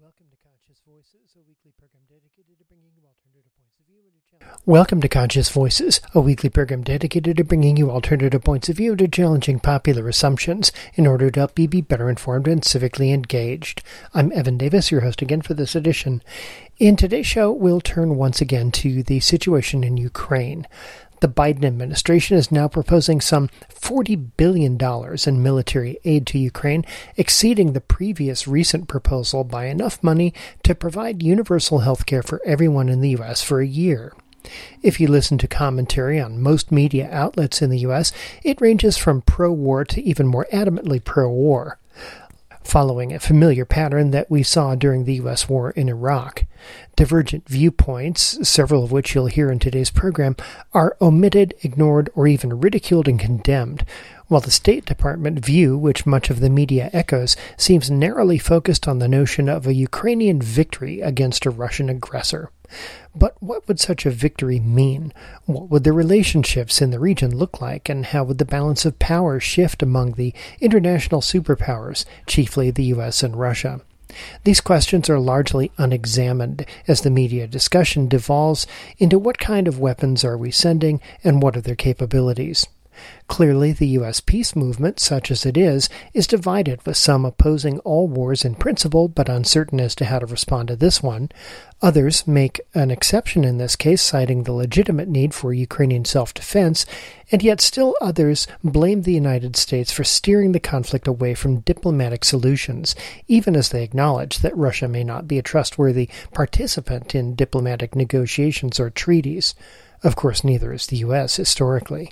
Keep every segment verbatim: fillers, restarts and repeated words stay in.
Welcome to Conscious Voices, a weekly program dedicated to bringing you alternative points of view and to challenge. Welcome to Conscious Voices, a weekly program dedicated to bringing you alternative points of view to challenging popular assumptions in order to help you be better informed and civically engaged. I'm Evan Davis, your host again for this edition. In today's show, we'll turn once again to the situation in Ukraine. The Biden administration is now proposing some forty billion dollars in military aid to Ukraine, exceeding the previous recent proposal by enough money to provide universal health care for everyone in the U S for a year. If you listen to commentary on most media outlets in the U S, it ranges from pro-war to even more adamantly pro-war, following a familiar pattern that we saw during the U S war in Iraq. Divergent viewpoints, several of which you'll hear in today's program, are omitted, ignored, or even ridiculed and condemned, while the State Department view, which much of the media echoes, seems narrowly focused on the notion of a Ukrainian victory against a Russian aggressor. But what would such a victory mean? What would the relationships in the region look like, and how would the balance of power shift among the international superpowers, chiefly the U S and Russia? These questions are largely unexamined as the media discussion devolves into what kind of weapons are we sending and what are their capabilities. Clearly, the U S peace movement, such as it is, is divided, with some opposing all wars in principle but uncertain as to how to respond to this one. Others make an exception in this case, citing the legitimate need for Ukrainian self-defense, and yet still others blame the United States for steering the conflict away from diplomatic solutions, even as they acknowledge that Russia may not be a trustworthy participant in diplomatic negotiations or treaties. Of course, neither is the U S historically.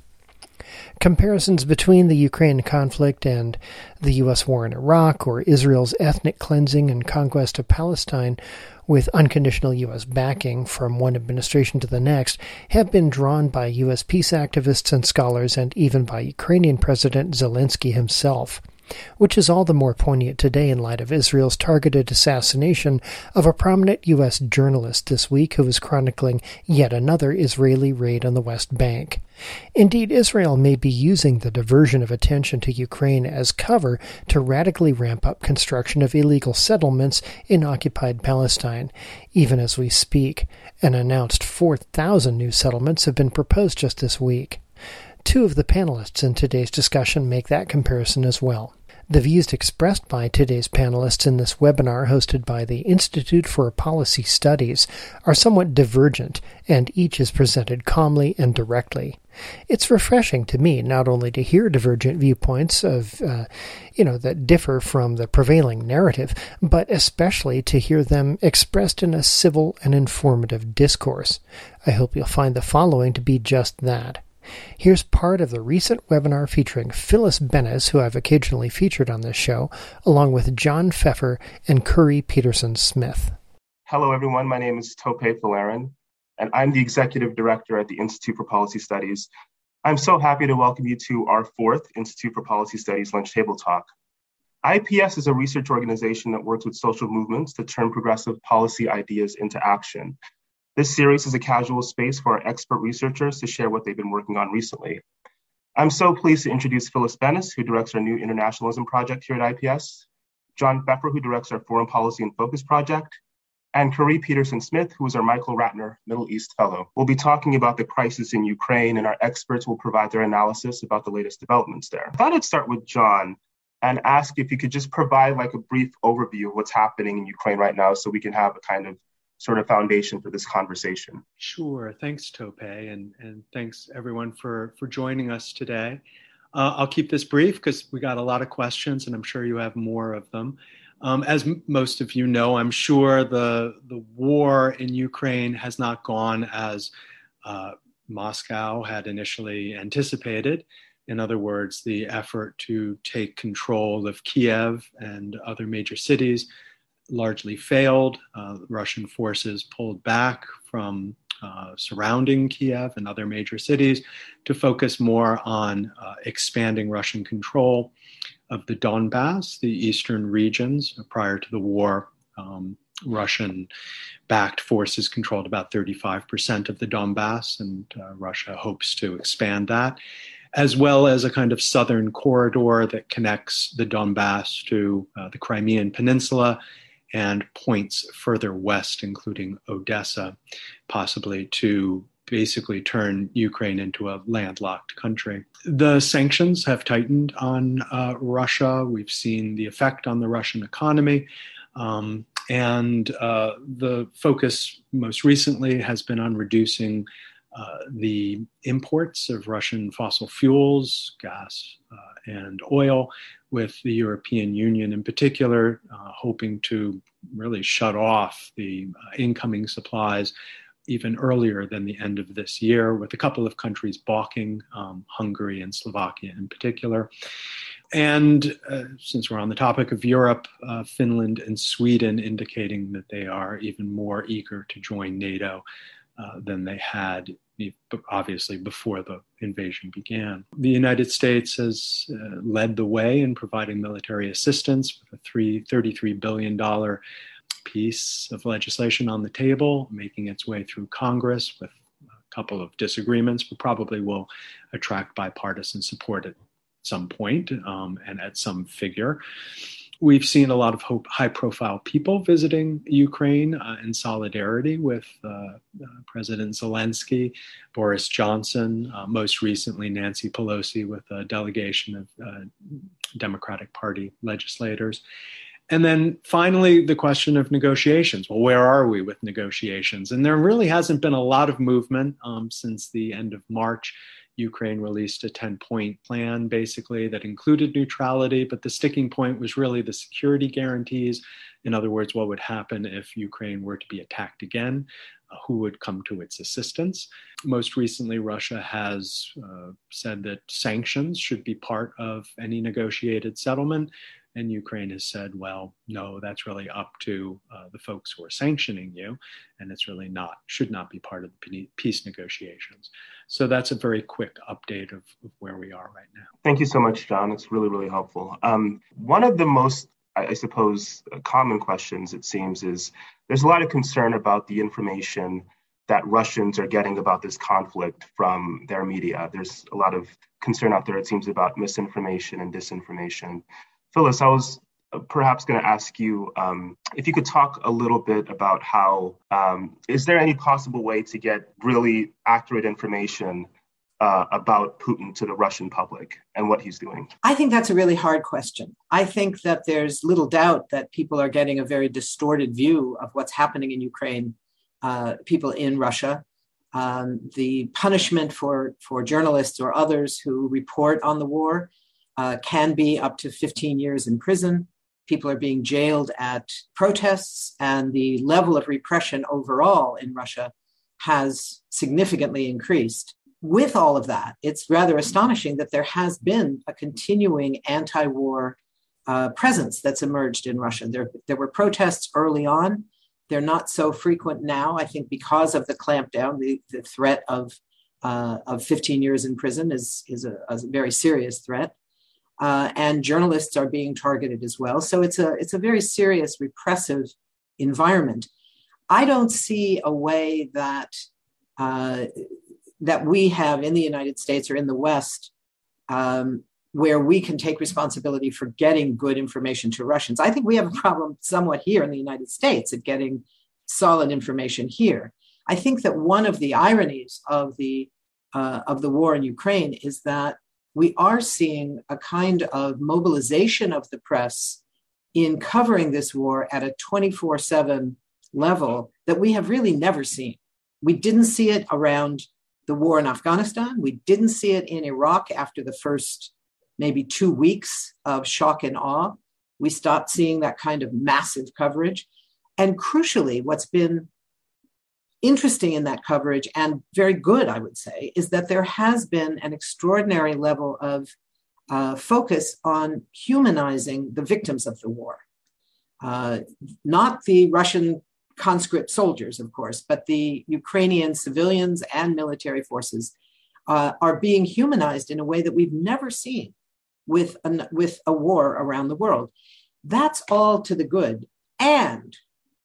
Comparisons between the Ukraine conflict and the U S war in Iraq, or Israel's ethnic cleansing and conquest of Palestine with unconditional U S backing from one administration to the next, have been drawn by U S peace activists and scholars, and even by Ukrainian President Zelensky himself, which is all the more poignant today in light of Israel's targeted assassination of a prominent U S journalist this week who was chronicling yet another Israeli raid on the West Bank. Indeed, Israel may be using the diversion of attention to Ukraine as cover to radically ramp up construction of illegal settlements in occupied Palestine. Even as we speak, an announced four thousand new settlements have been proposed just this week. Two of the panelists in today's discussion make that comparison as well. The views expressed by today's panelists in this webinar, hosted by the Institute for Policy Studies, are somewhat divergent, and each is presented calmly and directly. It's refreshing to me not only to hear divergent viewpoints of, uh, you know, that differ from the prevailing narrative, but especially to hear them expressed in a civil and informative discourse. I hope you'll find the following to be just that. Here's part of the recent webinar featuring Phyllis Bennis, who I've occasionally featured on this show, along with John Pfeffer and Curry Peterson-Smith. Hello, everyone. My name is Tope Falarin, and I'm the Executive Director at the Institute for Policy Studies. I'm so happy to welcome you to our fourth Institute for Policy Studies Lunch Table Talk. I P S is a research organization that works with social movements to turn progressive policy ideas into action. This series is a casual space for our expert researchers to share what they've been working on recently. I'm so pleased to introduce Phyllis Bennis, who directs our new internationalism project here at I P S, John Pfeffer, who directs our foreign policy and focus project, and Curry Peterson-Smith, who is our Michael Ratner Middle East Fellow. We'll be talking about the crisis in Ukraine, and our experts will provide their analysis about the latest developments there. I thought I'd start with John and ask if you could just provide like a brief overview of what's happening in Ukraine right now so we can have a kind of sort of foundation for this conversation. Sure. Thanks, Tope, and, and thanks everyone for, for joining us today. Uh, I'll keep this brief because we got a lot of questions and I'm sure you have more of them. Um, as m- most of you know, I'm sure the, the war in Ukraine has not gone as uh, Moscow had initially anticipated. In other words, the effort to take control of Kiev and other major cities largely failed. Uh, Russian forces pulled back from uh, surrounding Kiev and other major cities to focus more on uh, expanding Russian control of the Donbass, the eastern regions. Prior to the war, um, Russian-backed forces controlled about thirty-five percent of the Donbass, and uh, Russia hopes to expand that, as well as a kind of southern corridor that connects the Donbass to uh, the Crimean Peninsula and points further west, including Odessa, possibly to basically turn Ukraine into a landlocked country. The sanctions have tightened on uh, Russia. We've seen the effect on the Russian economy. Um, and uh, the focus most recently has been on reducing uh, the imports of Russian fossil fuels, gas, uh, and oil, with the European Union in particular, uh, hoping to really shut off the uh, incoming supplies even earlier than the end of this year, with a couple of countries balking, um, Hungary and Slovakia in particular. And uh, since we're on the topic of Europe, uh, Finland and Sweden indicating that they are even more eager to join NATO uh, than they had, obviously, before the invasion began. The United States has uh, led the way in providing military assistance with a thirty-three billion dollars piece of legislation on the table, making its way through Congress with a couple of disagreements, but probably will attract bipartisan support at some point um, and at some figure. We've seen a lot of hope, high-profile people visiting Ukraine uh, in solidarity with uh, uh, President Zelensky, Boris Johnson, uh, most recently Nancy Pelosi with a delegation of uh, Democratic Party legislators. And then finally, the question of negotiations. Well, where are we with negotiations? And there really hasn't been a lot of movement um, since the end of March. Ukraine released a ten-point plan, basically, that included neutrality, but the sticking point was really the security guarantees. In other words, what would happen if Ukraine were to be attacked again? Uh, who would come to its assistance? Most recently, Russia has uh, said that sanctions should be part of any negotiated settlement. And Ukraine has said, well, no, that's really up to uh, the folks who are sanctioning you, and it's really not, should not be part of the peace negotiations. So that's a very quick update of, of where we are right now. Thank you so much, John. It's really, really helpful. Um, one of the most, I suppose, common questions, it seems, is there's a lot of concern about the information that Russians are getting about this conflict from their media. There's a lot of concern out there, it seems, about misinformation and disinformation. Phyllis, I was perhaps going to ask you um, if you could talk a little bit about how, um, is there any possible way to get really accurate information uh, about Putin to the Russian public and what he's doing? I think that's a really hard question. I think that there's little doubt that people are getting a very distorted view of what's happening in Ukraine, uh, people in Russia. Um, the punishment for, for journalists or others who report on the war Uh, can be up to fifteen years in prison. People are being jailed at protests, and the level of repression overall in Russia has significantly increased. With all of that, it's rather astonishing that there has been a continuing anti-war uh, presence that's emerged in Russia. There, there were protests early on. They're not so frequent now, I think, because of the clampdown. The, the threat of, uh, of fifteen years in prison is, is a, a very serious threat. Uh, and journalists are being targeted as well. So it's a it's a very serious repressive environment. I don't see a way that uh, that we have in the United States or in the West um, where we can take responsibility for getting good information to Russians. I think we have a problem somewhat here in the United States at getting solid information here. I think that one of the ironies of the uh, of the war in Ukraine is that we are seeing a kind of mobilization of the press in covering this war at a twenty-four seven level that we have really never seen. We didn't see it around the war in Afghanistan. We didn't see it in Iraq after the first maybe two weeks of shock and awe. We stopped seeing that kind of massive coverage. And crucially, what's been interesting in that coverage, and very good, I would say, is that there has been an extraordinary level of uh, focus on humanizing the victims of the war. Uh, not the Russian conscript soldiers, of course, but the Ukrainian civilians and military forces uh, are being humanized in a way that we've never seen with, an, with a war around the world. That's all to the good. And,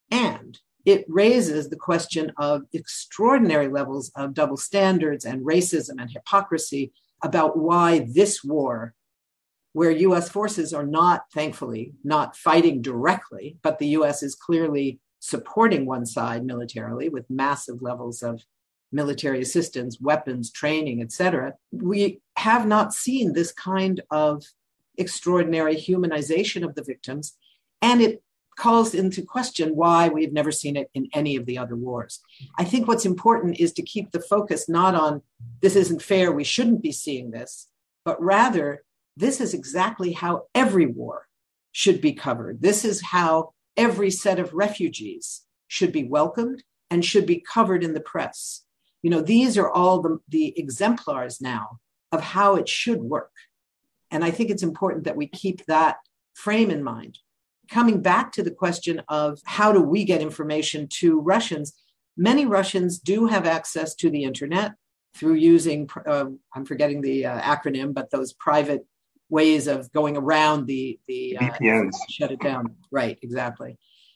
and it raises the question of extraordinary levels of double standards and racism and hypocrisy about why this war where U S forces are not, thankfully, not fighting directly, but the U S is clearly supporting one side militarily with massive levels of military assistance, weapons, training, et cetera. We have not seen this kind of extraordinary humanization of the victims, and it calls into question why we've never seen it in any of the other wars. I think what's important is to keep the focus not on this isn't fair, we shouldn't be seeing this, but rather this is exactly how every war should be covered. This is how every set of refugees should be welcomed and should be covered in the press. You know, these are all the, the exemplars now of how it should work. And I think it's important that we keep that frame in mind. Coming back to the question of how do we get information to Russians, many Russians do have access to the internet through using, uh, I'm forgetting the uh, acronym, but those private ways of going around the, the uh, V P Ns. Shut it down. Right, exactly.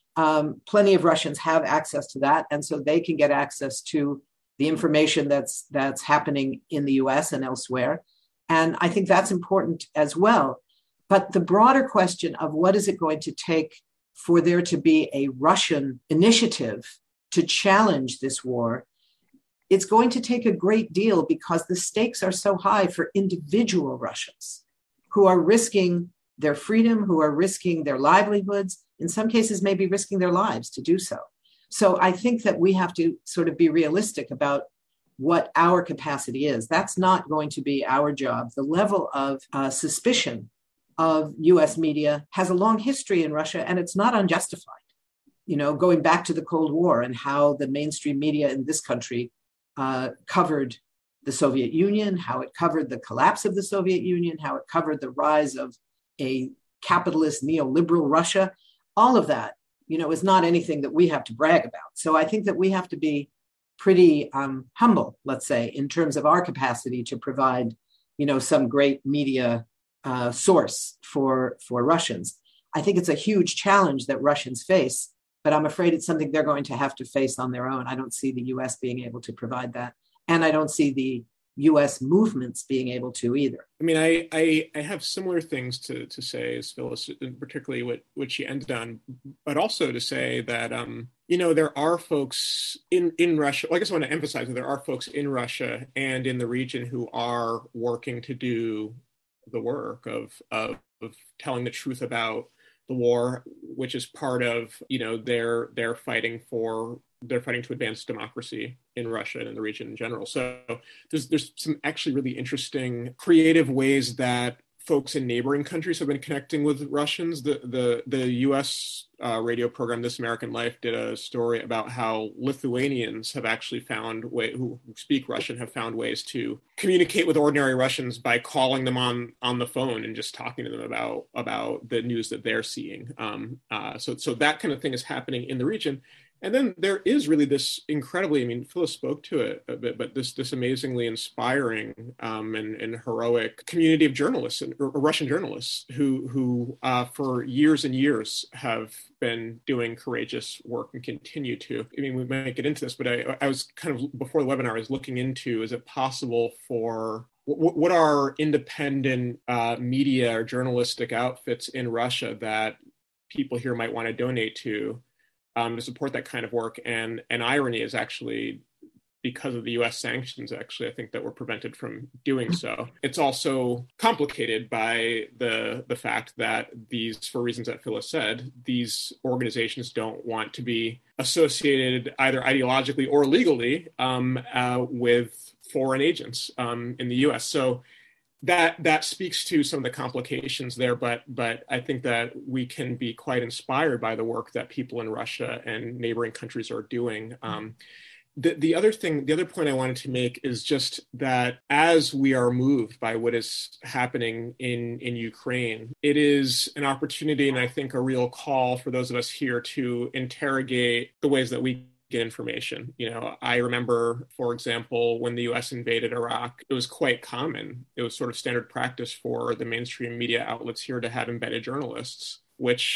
Um, plenty of Russians have access to that, and so they can get access to the information that's that's happening in the U S and elsewhere. And I think that's important as well. But the broader question of what is it going to take for there to be a Russian initiative to challenge this war, it's going to take a great deal because the stakes are so high for individual Russians who are risking their freedom, who are risking their livelihoods, in some cases maybe risking their lives to do so. So I think that we have to sort of be realistic about what our capacity is. That's not going to be our job. The level of uh, suspicion of U S media has a long history in Russia, and it's not unjustified. You know, going back to the Cold War and how the mainstream media in this country uh, covered the Soviet Union, how it covered the collapse of the Soviet Union, how it covered the rise of a capitalist neoliberal Russia, all of that, you know, is not anything that we have to brag about. So I think that we have to be pretty um, humble, let's say, in terms of our capacity to provide, you know, some great media uh, source for, for Russians. I think it's a huge challenge that Russians face, but I'm afraid it's something they're going to have to face on their own. I don't see the U S being able to provide that. And I don't see the U S movements being able to either. I mean, I I, I have similar things to, to say as Phyllis, particularly what, what she ended on, but also to say that, um, you know, there are folks in, in Russia, well, I guess I want to emphasize that there are folks in Russia and in the region who are working to do the work of, of, of telling the truth about the war, which is part of, you know, their their fighting for they're fighting to advance democracy in Russia and in the region in general. So there's there's some actually really interesting creative ways that folks in neighboring countries have been connecting with Russians. The the the U S uh, radio program This American Life did a story about how Lithuanians have actually found way who speak Russian have found ways to communicate with ordinary Russians by calling them on on the phone and just talking to them about about the news that they're seeing. Um, uh, so so that kind of thing is happening in the region. And then there is really this incredibly, I mean, Phyllis spoke to it a bit, but this this amazingly inspiring um, and, and heroic community of journalists, and, or Russian journalists who, who uh, for years and years have been doing courageous work and continue to. I mean, we might get into this, but I, I was kind of, before the webinar, I was looking into, is it possible for, what, what are independent uh, media or journalistic outfits in Russia that people here might want to donate to? Um, to support that kind of work. And an irony is actually, because of the U S sanctions, actually, I think that we're prevented from doing so. It's also complicated by the the fact that these, for reasons that Phyllis said, these organizations don't want to be associated either ideologically or legally um, uh, with foreign agents um, in the U S. So That that speaks to some of the complications there, but but I think that we can be quite inspired by the work that people in Russia and neighboring countries are doing. Um, the the other thing, the other point I wanted to make is just that as we are moved by what is happening in in Ukraine, it is an opportunity and I think a real call for those of us here to interrogate the ways that we get information. You know, I remember, for example, when the U S invaded Iraq, it was quite common. It was sort of standard practice for the mainstream media outlets here to have embedded journalists, which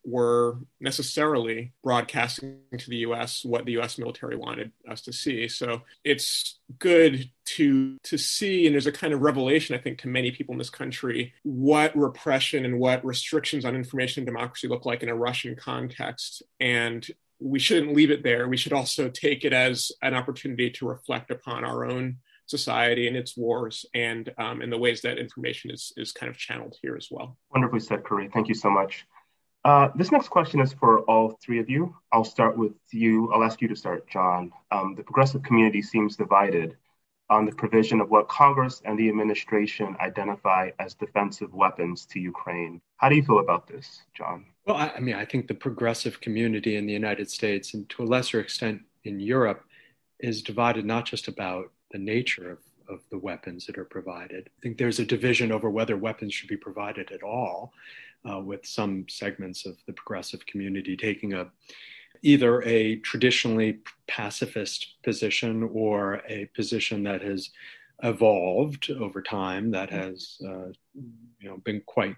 were necessarily broadcasting to the U S what the U S military wanted us to see. So it's good to to see, and there's a kind of revelation, I think, to many people in this country, what repression and what restrictions on information and democracy look like in a Russian context. And we shouldn't leave it there. We should also take it as an opportunity to reflect upon our own society and its wars, and um, in the ways that information is is kind of channeled here as well. Wonderfully said, Curry. Thank you so much. Uh, this next question is for all three of you. I'll start with you. I'll ask you to start, John. Um, the progressive community seems divided on the provision of what Congress and the administration identify as defensive weapons to Ukraine. How do you feel about this, John? Well, I, I mean, I think the progressive community in the United States, and to a lesser extent in Europe, is divided not just about the nature of, of the weapons that are provided. I think there's a division over whether weapons should be provided at all, uh, with some segments of the progressive community taking a either a traditionally pacifist position or a position that has evolved over time, that has uh, you know, been quite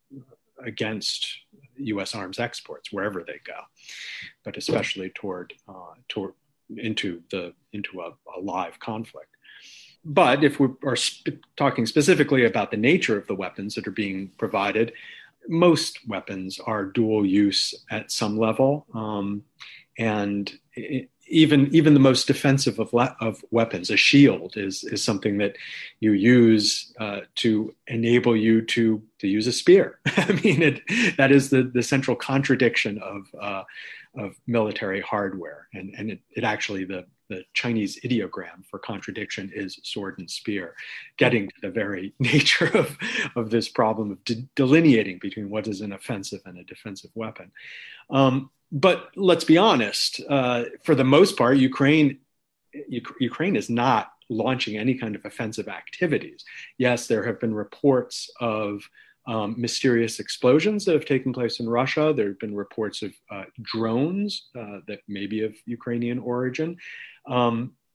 against U S arms exports wherever they go, but especially toward uh, toward into the into a, a live conflict. But if we are sp- talking specifically about the nature of the weapons that are being provided, most weapons are dual use at some level, um, and it, even even the most defensive of, le- of weapons, a shield, is is something that you use uh, to enable you to to use a spear. I mean, it, that is the the central contradiction of uh, of military hardware, and and it, it actually the the Chinese ideogram for contradiction is sword and spear, getting to the very nature of, of this problem of de- delineating between what is an offensive and a defensive weapon. Um, but let's be honest, uh, for the most part, Ukraine, U- Ukraine is not launching any kind of offensive activities. Yes, there have been reports of Um, mysterious explosions that have taken place in Russia. There have been reports of uh, drones uh, that may be of Ukrainian origin um,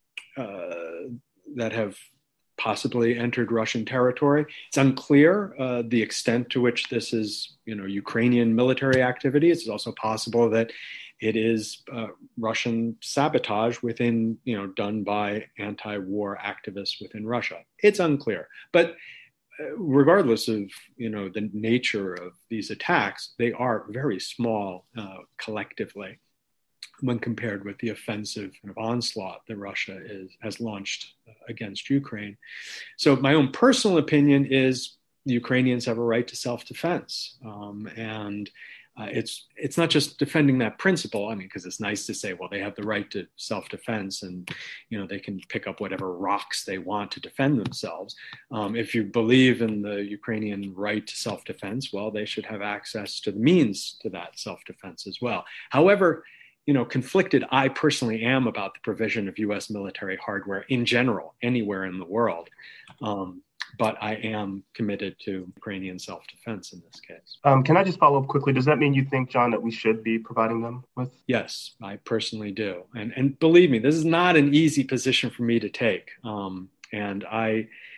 uh, that have possibly entered Russian territory. It's unclear uh, the extent to which this is, you know, Ukrainian military activity. It's also possible that it is uh, Russian sabotage within, you know, done by anti-war activists within Russia. It's unclear, but regardless of, you know, the nature of these attacks, they are very small uh, collectively when compared with the offensive kind of onslaught that Russia is, has launched against Ukraine. So my own personal opinion is the Ukrainians have a right to self-defense, um, and Uh, it's it's not just defending that principle. I mean, because it's nice to say, well, they have the right to self-defense, and you know they can pick up whatever rocks they want to defend themselves. Um, if you believe in the Ukrainian right to self-defense, well, they should have access to the means to that self-defense as well. However, you know, conflicted I personally am about the provision of U S military hardware in general, anywhere in the world. Um, But I am committed to Ukrainian self-defense in this case. Um, can I just follow up quickly? Does that mean you think, John, that we should be providing them with? Yes, I personally do. And and believe me, this is not an easy position for me to take. Um, and I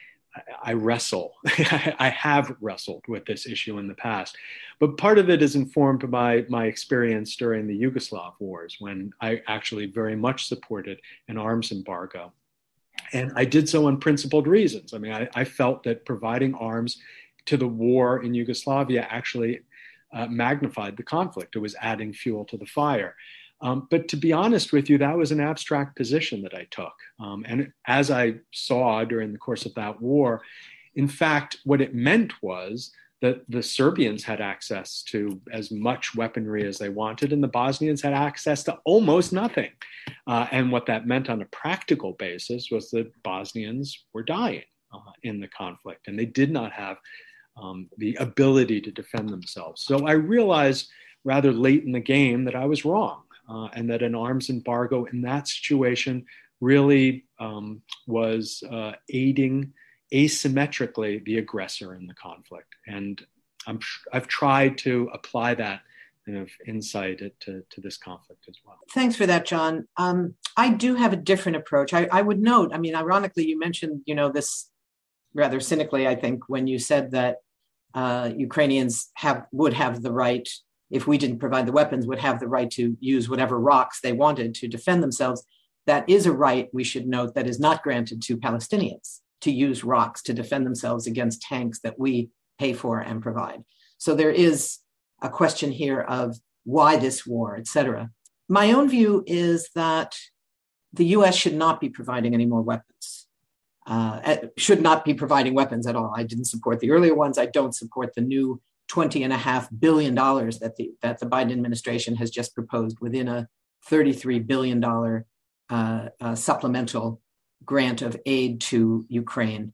I wrestle. I have wrestled with this issue in the past. But part of it is informed by my experience during the Yugoslav wars, when I actually very much supported an arms embargo. And I did so on principled reasons. I mean, I, I felt that providing arms to the war in Yugoslavia actually uh, magnified the conflict. It was adding fuel to the fire. Um, but to be honest with you, that was an abstract position that I took. Um, and as I saw during the course of that war, in fact, what it meant was that the Serbians had access to as much weaponry as they wanted, and the Bosnians had access to almost nothing. Uh, and what that meant on a practical basis was that Bosnians were dying uh, in the conflict, and they did not have um, the ability to defend themselves. So I realized rather late in the game that I was wrong, uh, and that an arms embargo in that situation really um, was uh, aiding asymmetrically the aggressor in the conflict. And I'm, I've tried to apply that kind of insight to, to this conflict as well. Thanks for that, John. Um, I do have a different approach. I, I would note, I mean, ironically, you mentioned, you know, this rather cynically, I think, when you said that uh, Ukrainians have would have the right if we didn't provide the weapons, would have the right to use whatever rocks they wanted to defend themselves. That is a right, we should note, that is not granted to Palestinians, to use rocks to defend themselves against tanks that we pay for and provide. So there is a question here of why this war, et cetera. My own view is that the U S should not be providing any more weapons, uh, should not be providing weapons at all. I didn't support the earlier ones. I don't support the new twenty and a half billion dollars that the, that the Biden administration has just proposed within a thirty-three billion dollars uh, uh, supplemental grant of aid to Ukraine.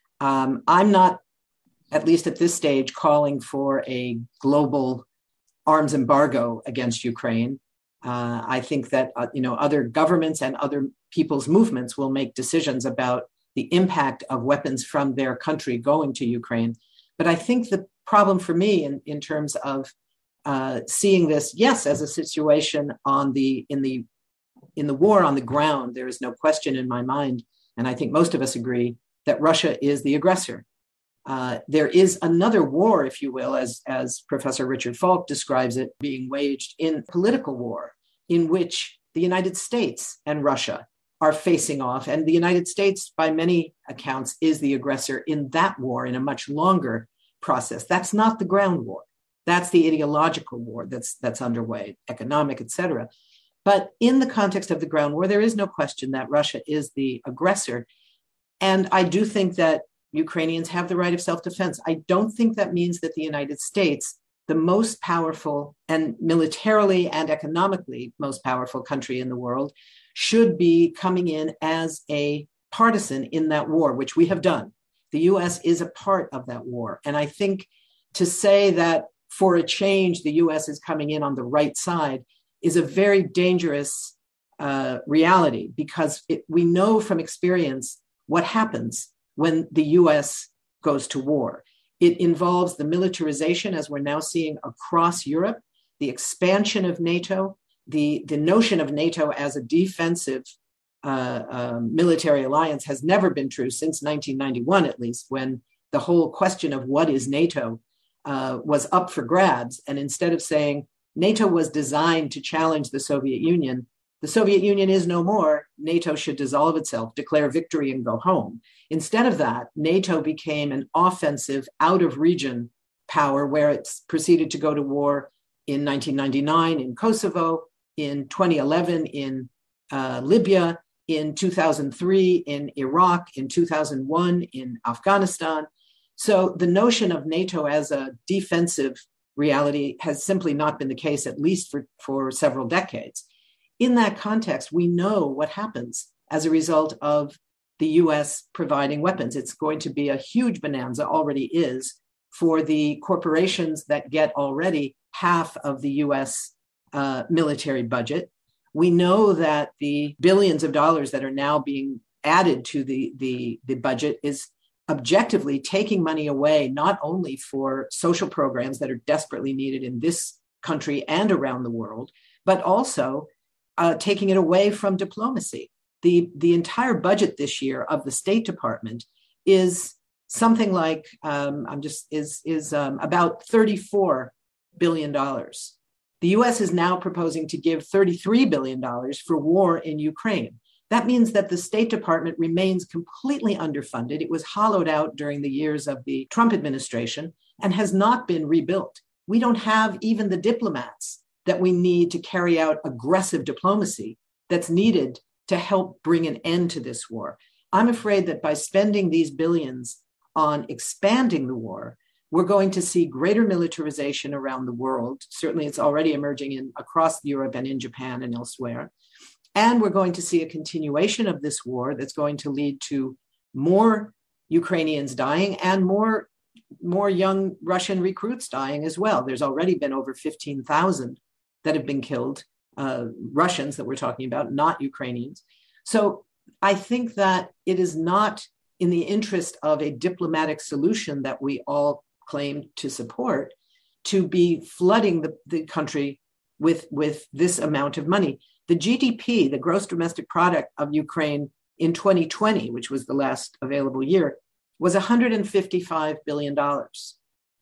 Um, I'm not, at least at this stage, calling for a global arms embargo against Ukraine. Uh, I think that uh, you know other governments and other people's movements will make decisions about the impact of weapons from their country going to Ukraine. But I think the problem for me in, in terms of uh, seeing this, yes, as a situation on the in the in the war on the ground, there is no question in my mind, and I think most of us agree, that Russia is the aggressor. Uh, there is another war, if you will, as, as Professor Richard Falk describes it, being waged in political war, in which the United States and Russia are facing off. And the United States, by many accounts, is the aggressor in that war in a much longer process. That's not the ground war. That's the ideological war that's, that's underway, economic, et cetera. But in the context of the ground war, there is no question that Russia is the aggressor. And I do think that Ukrainians have the right of self-defense. I don't think that means that the United States, the most powerful and militarily and economically most powerful country in the world, should be coming in as a partisan in that war, which we have done. The U S is a part of that war. And I think to say that for a change, the U S is coming in on the right side is a very dangerous uh, reality, because it, we know from experience what happens when the U S goes to war. It involves the militarization, as we're now seeing across Europe, the expansion of NATO, the, the notion of NATO as a defensive uh, uh, military alliance has never been true since nineteen ninety-one, at least, when the whole question of what is NATO uh, was up for grabs. And instead of saying NATO was designed to challenge the Soviet Union, the Soviet Union is no more, NATO should dissolve itself, declare victory, and go home. Instead of that, NATO became an offensive, out-of-region power where it proceeded to go to war in nineteen ninety-nine in Kosovo, in twenty eleven in uh, Libya, in two thousand three in Iraq, in two thousand one in Afghanistan. So the notion of NATO as a defensive reality has simply not been the case, at least for, for several decades. In that context, we know what happens as a result of the U S providing weapons. It's going to be a huge bonanza, already is, for the corporations that get already half of the U S uh, military budget. We know that the billions of dollars that are now being added to the, the, the budget is objectively taking money away, not only for social programs that are desperately needed in this country and around the world, but also uh, taking it away from diplomacy. The, the entire budget this year of the State Department is something like, um, I'm just, is, is um, about thirty-four billion dollars. The U S is now proposing to give thirty-three billion dollars for war in Ukraine. That means that the State Department remains completely underfunded. It was hollowed out during the years of the Trump administration and has not been rebuilt. We don't have even the diplomats that we need to carry out aggressive diplomacy that's needed to help bring an end to this war. I'm afraid that by spending these billions on expanding the war, we're going to see greater militarization around the world. Certainly it's already emerging in across Europe and in Japan and elsewhere. And we're going to see a continuation of this war that's going to lead to more Ukrainians dying and more, more young Russian recruits dying as well. There's already been over fifteen thousand that have been killed, uh, Russians that we're talking about, not Ukrainians. So I think that it is not in the interest of a diplomatic solution that we all claim to support to be flooding the, the country with, with this amount of money. The G D P, the gross domestic product of Ukraine in twenty twenty, which was the last available year, was one hundred fifty-five billion dollars.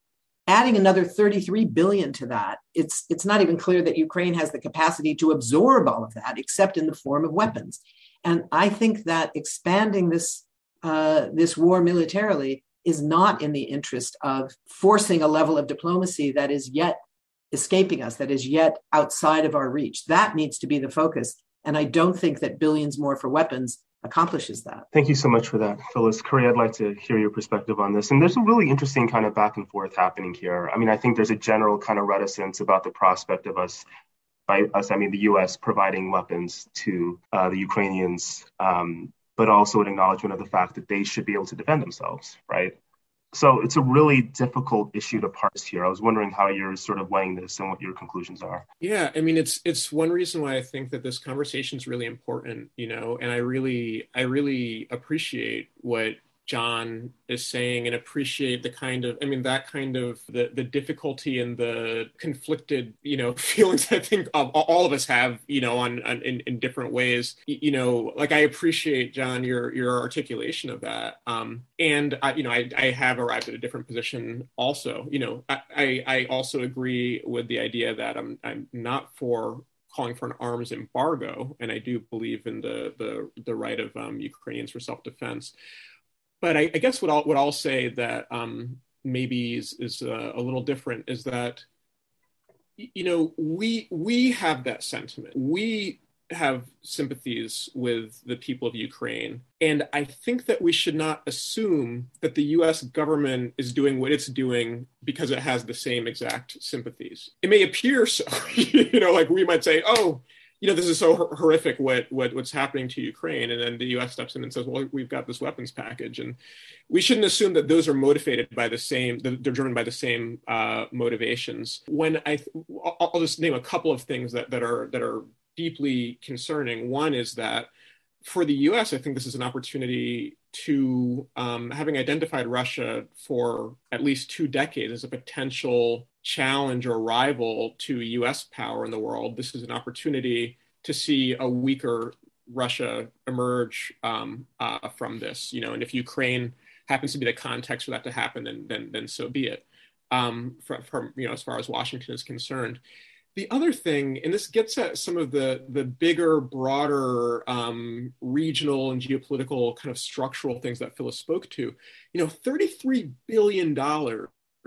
adding another thirty-three billion to that, it's it's not even clear that Ukraine has the capacity to absorb all of that, except in the form of weapons. And I think that expanding this uh, this war militarily is not in the interest of forcing a level of diplomacy that is yet escaping us, that is yet outside of our reach. That needs to be the focus. And I don't think that billions more for weapons accomplishes that. Thank you so much for that, Phyllis. Curry, I'd like to hear your perspective on this. And there's a really interesting kind of back and forth happening here. I mean, I think there's a general kind of reticence about the prospect of us, by us, I mean the U S providing weapons to uh, the Ukrainians, um, but also an acknowledgement of the fact that they should be able to defend themselves, right? So it's a really difficult issue to parse here. I was wondering how you're sort of weighing this and what your conclusions are. Yeah, I mean, it's it's one reason why I think that this conversation is really important, you know, and I really I really appreciate what John is saying and appreciate the kind of, I mean, that kind of the, the difficulty and the conflicted, you know, feelings I think all of us have, you know, on, on in, in different ways. You know, like I appreciate, John, your your articulation of that. Um, and, I, you know, I, I have arrived at a different position also. You know, I, I, I also agree with the idea that I'm I'm not for calling for an arms embargo, and I do believe in the the, the right of um, Ukrainians for self-defense. But I, I guess what I'll what I'll say that um, maybe is is uh, a little different is that, you know, we we have that sentiment. We have sympathies with the people of Ukraine, and I think that we should not assume that the U S government is doing what it's doing because it has the same exact sympathies. It may appear so, you know, like we might say, oh, you know, this is so horrific what, what what's happening to Ukraine. And then the U S steps in and says, well, we've got this weapons package. And we shouldn't assume that those are motivated by the same, they're driven by the same uh, motivations. When I, I'll just name a couple of things that, that are that are deeply concerning. One is that for the U S, I think this is an opportunity to, um, having identified Russia for at least two decades as a potential challenge or rival to U S power in the world, this is an opportunity to see a weaker Russia emerge um, uh, from this. You know, and if Ukraine happens to be the context for that to happen, then then, then so be it. Um, from, from you know, as far as Washington is concerned. The other thing, and this gets at some of the, the bigger, broader um, regional and geopolitical kind of structural things that Phyllis spoke to, you know, thirty-three billion dollars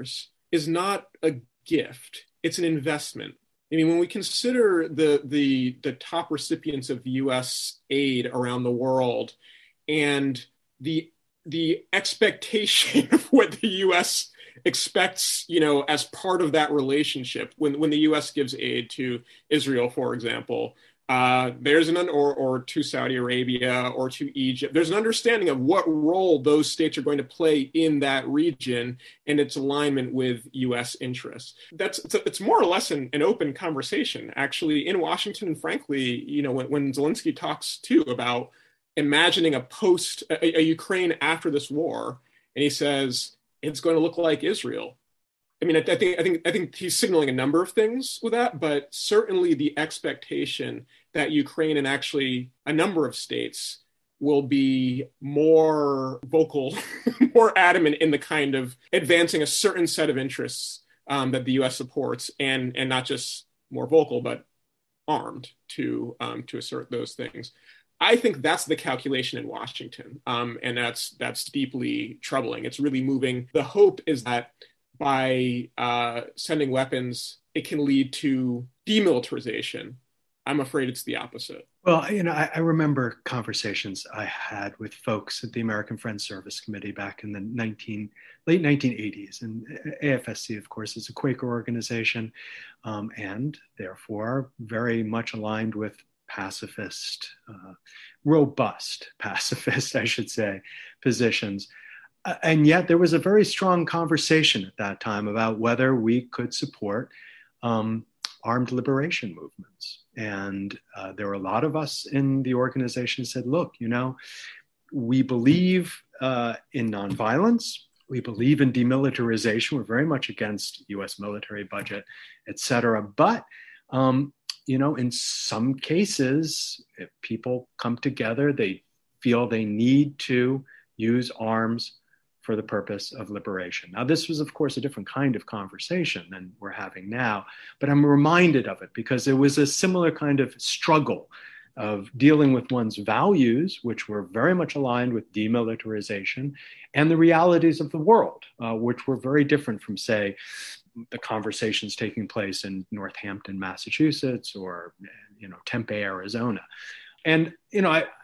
is not a gift, it's an investment. I mean, when we consider the, the, the top recipients of U S aid around the world and the, the expectation of what the U S expects, you know, as part of that relationship, when when the U S gives aid to Israel, for example, uh, there's an or or to Saudi Arabia or to Egypt, there's an understanding of what role those states are going to play in that region and its alignment with U S interests. That's it's, a, it's more or less an, an open conversation, actually, in Washington. And frankly, you know, when, when Zelensky talks too about imagining a post a, a Ukraine after this war, and he says it's going to look like Israel. I mean, I, I think I think I think he's signaling a number of things with that, but certainly the expectation that Ukraine and actually a number of states will be more vocal, more adamant in the kind of advancing a certain set of interests um, that the U S supports, and and not just more vocal, but armed to um, to assert those things. I think that's the calculation in Washington, um, and that's that's deeply troubling. It's really moving. The hope is that by uh, sending weapons, it can lead to demilitarization. I'm afraid it's the opposite. Well, you know, I, I remember conversations I had with folks at the American Friends Service Committee back in the nineteen, late nineteen eighties. And A F S C, of course, is a Quaker organization, um, and therefore very much aligned with pacifist, uh, robust pacifist, I should say, positions. Uh, and yet there was a very strong conversation at that time about whether we could support um, armed liberation movements. And uh, there were a lot of us in the organization who said, look, you know, we believe uh, in nonviolence. We believe in demilitarization. We're very much against U S military budget, et cetera. But um, you know, in some cases, if people come together, they feel they need to use arms for the purpose of liberation. Now, this was, of course, a different kind of conversation than we're having now, but I'm reminded of it because it was a similar kind of struggle of dealing with one's values, which were very much aligned with demilitarization, and the realities of the world, uh, which were very different from, say, the conversations taking place in Northampton, Massachusetts, or, you know, Tempe, Arizona. And, you know, I,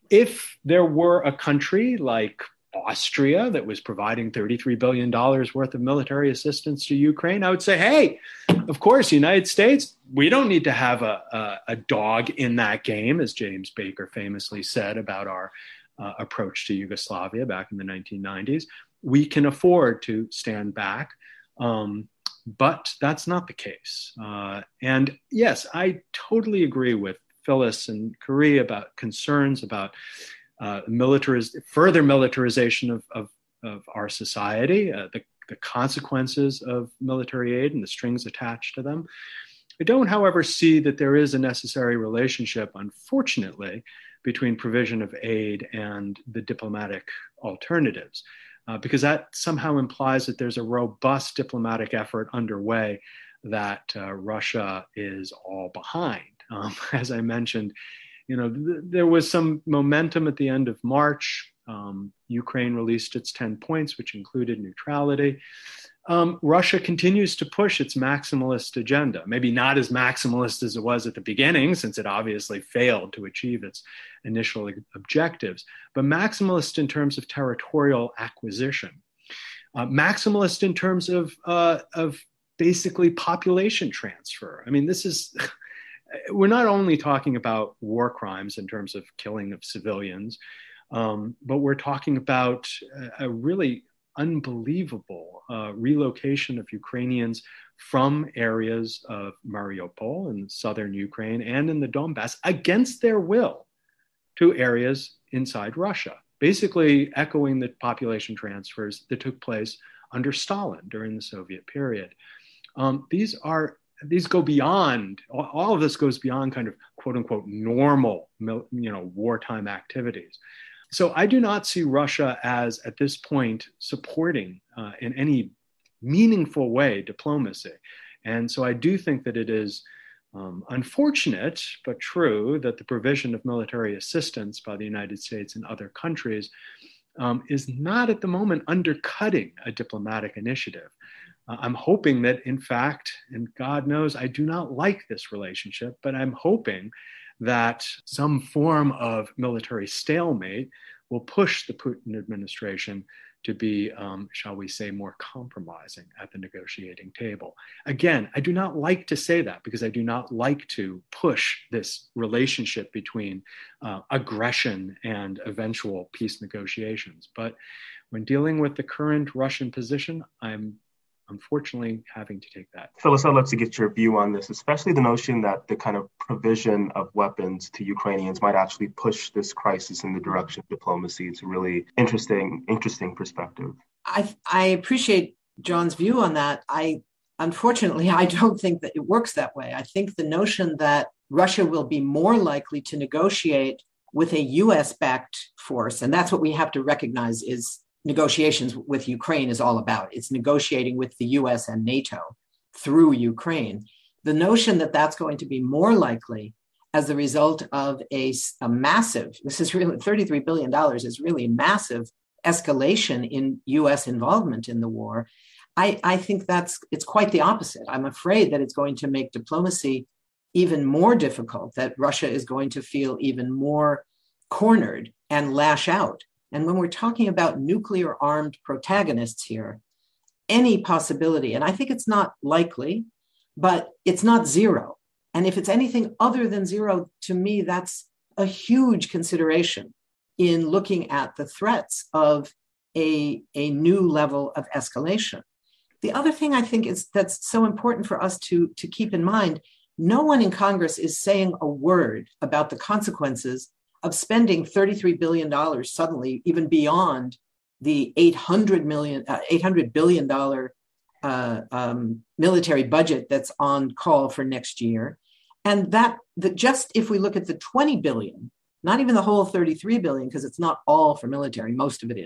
if there were a country like Austria that was providing thirty-three billion dollars worth of military assistance to Ukraine, I would say, hey, of course, United States, we don't need to have a, a, a dog in that game, as James Baker famously said about our uh, approach to Yugoslavia back in the nineteen nineties. We can afford to stand back, um, but that's not the case. Uh, and yes, I totally agree with Phyllis and Kari about concerns about Uh, militariz- further militarization of, of, of our society, uh, the, the consequences of military aid and the strings attached to them. I don't, however, see that there is a necessary relationship, unfortunately, between provision of aid and the diplomatic alternatives, uh, because that somehow implies that there's a robust diplomatic effort underway that uh, Russia is all behind. Um, as I mentioned, You know, th- there was some momentum at the end of March. Um, Ukraine released its ten points, which included neutrality. Um, Russia continues to push its maximalist agenda, maybe not as maximalist as it was at the beginning, since it obviously failed to achieve its initial objectives, but maximalist in terms of territorial acquisition, uh, maximalist in terms of, uh, of basically population transfer. I mean, this is... We're not only talking about war crimes in terms of killing of civilians, um, but we're talking about a, a really unbelievable uh, relocation of Ukrainians from areas of Mariupol in southern Ukraine and in the Donbass against their will to areas inside Russia, basically echoing the population transfers that took place under Stalin during the Soviet period. Um, these are These go beyond, all of this goes beyond kind of quote unquote normal, you know, wartime activities. So I do not see Russia as at this point supporting uh, in any meaningful way diplomacy. And so I do think that it is um, unfortunate, but true, that the provision of military assistance by the United States and other countries um, is not at the moment undercutting a diplomatic initiative. Uh, I'm hoping that, in fact, and God knows I do not like this relationship, but I'm hoping that some form of military stalemate will push the Putin administration to be, um, shall we say, more compromising at the negotiating table. Again, I do not like to say that because I do not like to push this relationship between uh, aggression and eventual peace negotiations. But when dealing with the current Russian position, I'm unfortunately having to take that. Phyllis, I'd love to get your view on this, especially the notion that the kind of provision of weapons to Ukrainians might actually push this crisis in the direction of diplomacy. It's a really interesting, interesting perspective. I, I appreciate John's view on that. I, unfortunately, I don't think that it works that way. I think the notion that Russia will be more likely to negotiate with a U S-backed force, and that's what we have to recognize is negotiations with Ukraine is all about. It's negotiating with the U S and NATO through Ukraine. The notion that that's going to be more likely as the result of a, a massive, this is really thirty-three billion dollars is really massive escalation in U S involvement in the war. I, I think that's, it's quite the opposite. I'm afraid that it's going to make diplomacy even more difficult, that Russia is going to feel even more cornered and lash out. And when we're talking about nuclear armed protagonists here, any possibility, and I think it's not likely, but it's not zero. And if it's anything other than zero, to me, that's a huge consideration in looking at the threats of a, a new level of escalation. The other thing I think is that's so important for us to, to keep in mind, no one in Congress is saying a word about the consequences of spending thirty-three billion dollars suddenly, even beyond the eight hundred million, uh, eight hundred billion dollars uh, um, military budget that's on call for next year. And that, that just if we look at the twenty billion, not even the whole thirty-three billion, because it's not all for military, most of it is,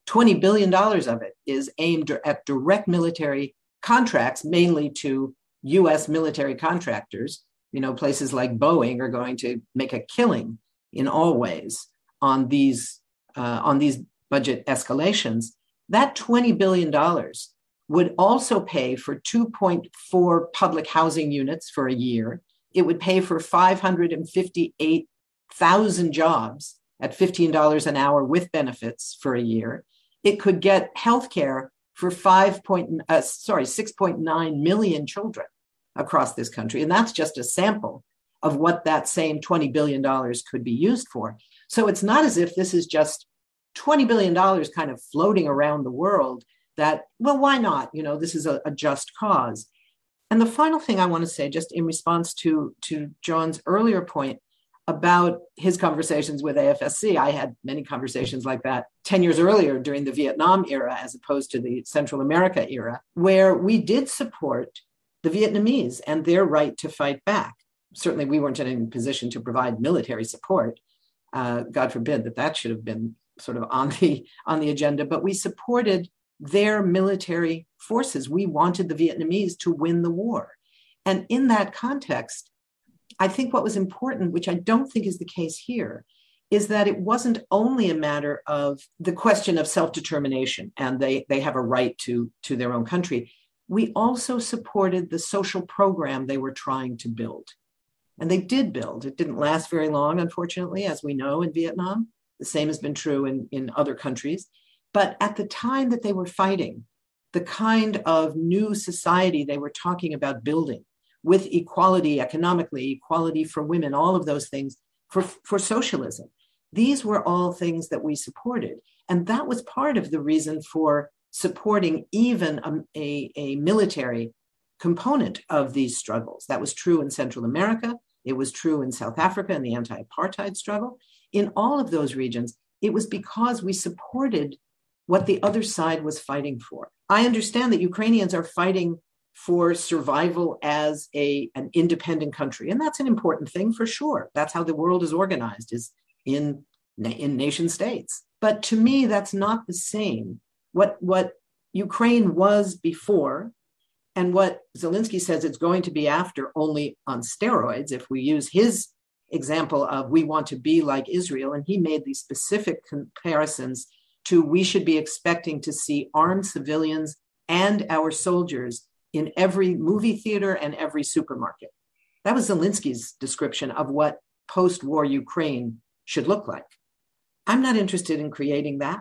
twenty billion dollars of it is aimed at direct military contracts, mainly to U S military contractors. You know, places like Boeing are going to make a killing in all ways on these uh, on these budget escalations. That twenty billion dollars would also pay for two point four public housing units for a year. It would pay for five hundred fifty-eight thousand jobs at fifteen dollars an hour with benefits for a year. It could get healthcare for five point, uh, sorry, six point nine million children across this country. And that's just a sample of what that same twenty billion dollars could be used for. So it's not as if this is just twenty billion dollars kind of floating around the world that, well, why not? You know, this is a, a just cause. And the final thing I want to say, just in response to, to John's earlier point about his conversations with A F S C, I had many conversations like that ten years earlier during the Vietnam era, as opposed to the Central America era, where we did support the Vietnamese and their right to fight back. Certainly, we weren't in any position to provide military support. Uh, God forbid that that should have been sort of on the on the agenda, but we supported their military forces. We wanted the Vietnamese to win the war. And in that context, I think what was important, which I don't think is the case here, is that it wasn't only a matter of the question of self-determination and they, they have a right to, to their own country. We also supported the social program they were trying to build. And they did build. It didn't last very long, unfortunately, as we know in Vietnam. The same has been true in, in other countries. But at the time that they were fighting, the kind of new society they were talking about building with equality economically, equality for women, all of those things for, for socialism, these were all things that we supported. And that was part of the reason for supporting even a, a, a military component of these struggles. That was true in Central America. It was true in South Africa in the anti-apartheid struggle. In all of those regions, it was because we supported what the other side was fighting for. I understand that Ukrainians are fighting for survival as a, an independent country, and that's an important thing for sure. That's how the world is organized, is in, in nation states. But to me, that's not the same. What, what Ukraine was before and what Zelensky says it's going to be after, only on steroids, if we use his example of we want to be like Israel, and he made these specific comparisons to we should be expecting to see armed civilians and our soldiers in every movie theater and every supermarket. That was Zelensky's description of what post-war Ukraine should look like. I'm not interested in creating that.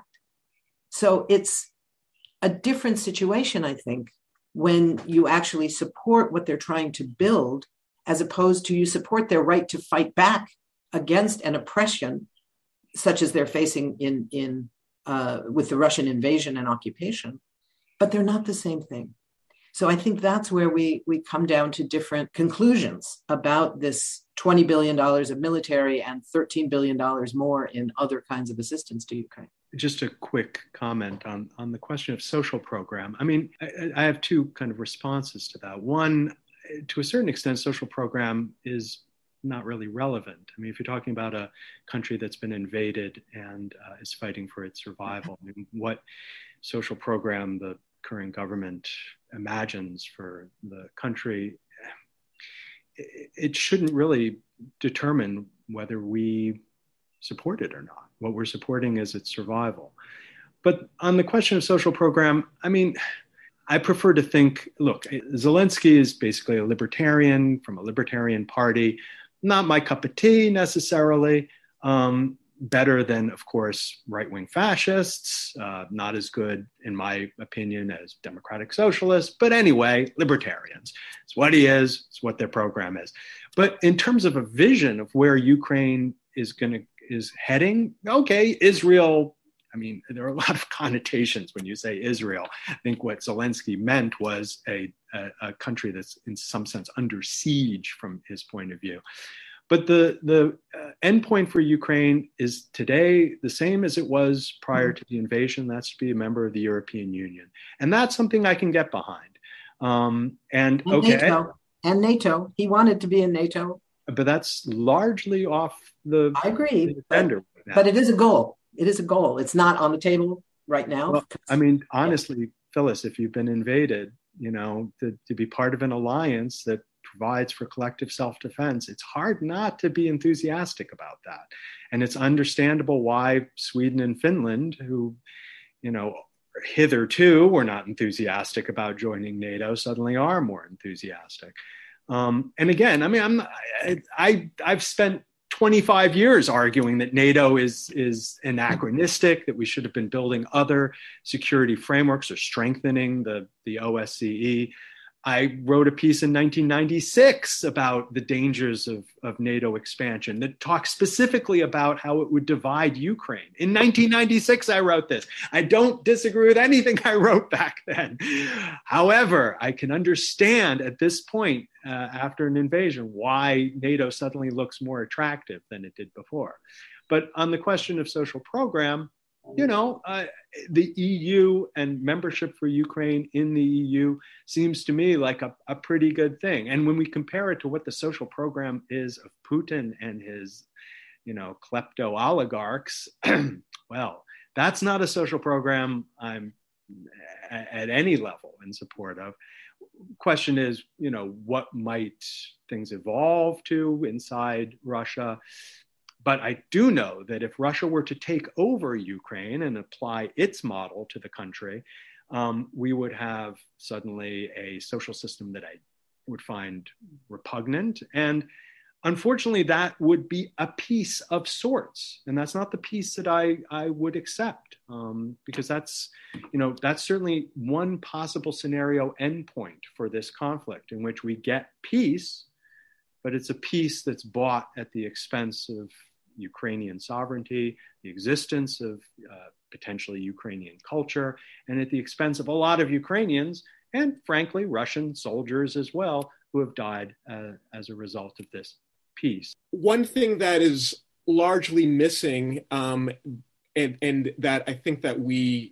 So it's a different situation, I think, when you actually support what they're trying to build, as opposed to you support their right to fight back against an oppression such as they're facing in, in uh, with the Russian invasion and occupation, but they're not the same thing. So I think that's where we, we come down to different conclusions about this twenty billion dollars of military and thirteen billion dollars more in other kinds of assistance to Ukraine. Just a quick comment on, on the question of social program. I mean, I, I have two kind of responses to that. One, to a certain extent, social program is not really relevant. I mean, if you're talking about a country that's been invaded and uh, is fighting for its survival, I mean, what social program the current government imagines for the country, it, it shouldn't really determine whether we support it or not. What we're supporting is its survival. But on the question of social program, I mean, I prefer to think, look, Zelensky is basically a libertarian from a libertarian party. Not my cup of tea necessarily. Um, better than, of course, right-wing fascists. Uh, not as good, in my opinion, as democratic socialists. But anyway, libertarians. It's what he is. It's what their program is. But in terms of a vision of where Ukraine is going to is heading, okay, Israel. I mean, there are a lot of connotations when you say Israel. I think what Zelensky meant was a, a, a country that's in some sense under siege from his point of view. But the, the uh, endpoint for Ukraine is today the same as it was prior to the invasion. That's to be a member of the European Union. And that's something I can get behind. Um, and, and okay. NATO. And NATO. He wanted to be in NATO. But that's largely off the... I agree. The but, but it is a goal. It is a goal. It's not on the table. right now? Well, I mean, honestly, yeah. Phyllis, if you've been invaded, you know, to, to be part of an alliance that provides for collective self-defense, it's hard not to be enthusiastic about that. And it's understandable why Sweden and Finland, who, you know, hitherto were not enthusiastic about joining NATO, suddenly are more enthusiastic. Um, and again, I mean, I'm I, I I've spent twenty-five years arguing that NATO is is anachronistic, that we should have been building other security frameworks or strengthening the the O S C E. I wrote a piece in nineteen ninety-six about the dangers of, of NATO expansion that talks specifically about how it would divide Ukraine. In nineteen ninety-six, I wrote this. I don't disagree with anything I wrote back then. However, I can understand at this point, uh, after an invasion, why NATO suddenly looks more attractive than it did before. But on the question of social program, you know, uh, the E U and membership for Ukraine in the E U seems to me like a, a pretty good thing. And when we compare it to what the social program is of Putin and his, you know, klepto oligarchs, well, that's not a social program I'm at any level in support of. Question is, you know, what might things evolve to inside Russia? But I do know that if Russia were to take over Ukraine and apply its model to the country, um, we would have suddenly a social system that I would find repugnant. And unfortunately, that would be a peace of sorts. And that's not the peace that I, I would accept, um, because that's, you know, that's certainly one possible scenario endpoint for this conflict in which we get peace, but it's a peace that's bought at the expense of Ukrainian sovereignty, the existence of uh, potentially Ukrainian culture, and at the expense of a lot of Ukrainians and, frankly, Russian soldiers as well, who have died uh, as a result of this peace. One thing that is largely missing, um, and, and that I think that we,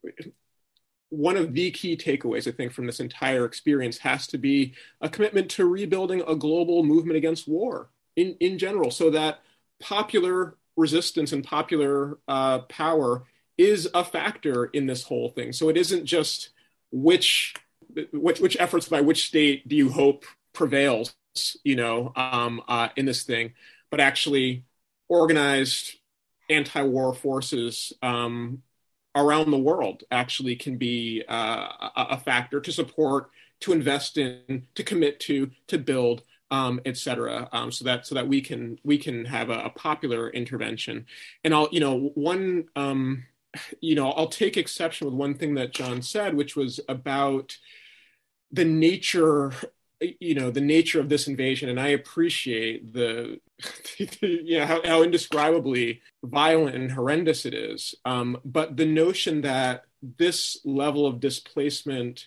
one of the key takeaways, I think, from this entire experience has to be a commitment to rebuilding a global movement against war in, in general, so that popular resistance and popular uh, power is a factor in this whole thing. So it isn't just which, which which efforts by which state do you hope prevails, you know, um, uh, in this thing, but actually organized anti-war forces um, around the world actually can be uh, a, a factor to support, to invest in, to commit to, to build. Um, et cetera, um, so that so that we can we can have a, a popular intervention. And I'll, you know, one, um, you know, I'll take exception with one thing that John said, which was about the nature, you know, the nature of this invasion. And I appreciate the, you know, how, how indescribably violent and horrendous it is. Um, but the notion that this level of displacement